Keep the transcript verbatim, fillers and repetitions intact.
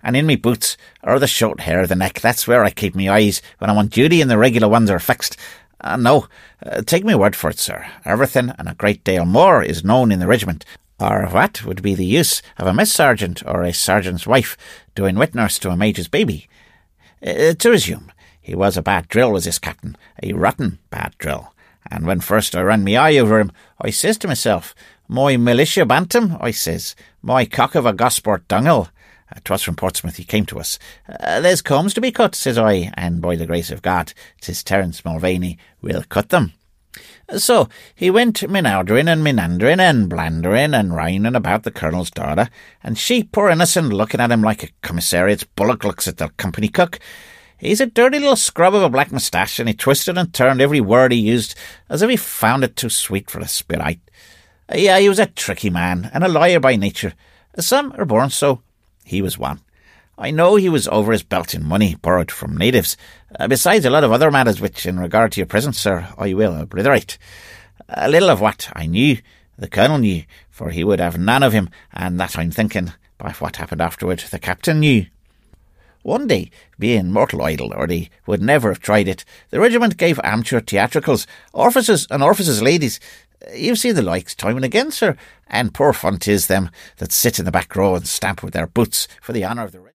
and in me boots, or the short hair of the neck. That's where I keep me eyes when I'm on duty and the regular ones are fixed. Uh, no, uh, take me word for it, sir. Everything and a great deal more is known in the regiment. Or what would be the use of a Miss Sergeant or a sergeant's wife doing wet nurse to a major's baby? Uh, to resume, he was a bad drill, was this captain, a rotten bad drill. And when first I ran me eye over him, I says to myself, my militia bantam, I says, my cock of a Gosport dunghill. Uh, 'twas from Portsmouth he came to us. Uh, there's combs to be cut, says I, and by the grace of God, 'tis Terence Mulvaney will cut them. So he went minowdering and menandering and blandering and rhining about the colonel's daughter, and she, poor innocent, looking at him like a commissariat's bullock looks at the company cook. He's a dirty little scrub of a black moustache, and he twisted and turned every word he used as if he found it too sweet for a spit. Yeah, he was a tricky man, and a liar by nature. Some are born so. He was one. I know he was over his belt in money borrowed from natives, uh, besides a lot of other matters which, in regard to your present, sir, I will obliterate. A little of what I knew, the colonel knew, for he would have none of him, and that I'm thinking, by what happened afterward, the captain knew. One day, being mortal idle, or they would never have tried it, the regiment gave amateur theatricals, orfices and orfices' ladies. You've seen the likes time and again, sir, and poor fun 'tis them that sit in the back row and stamp with their boots for the honour of the regiment.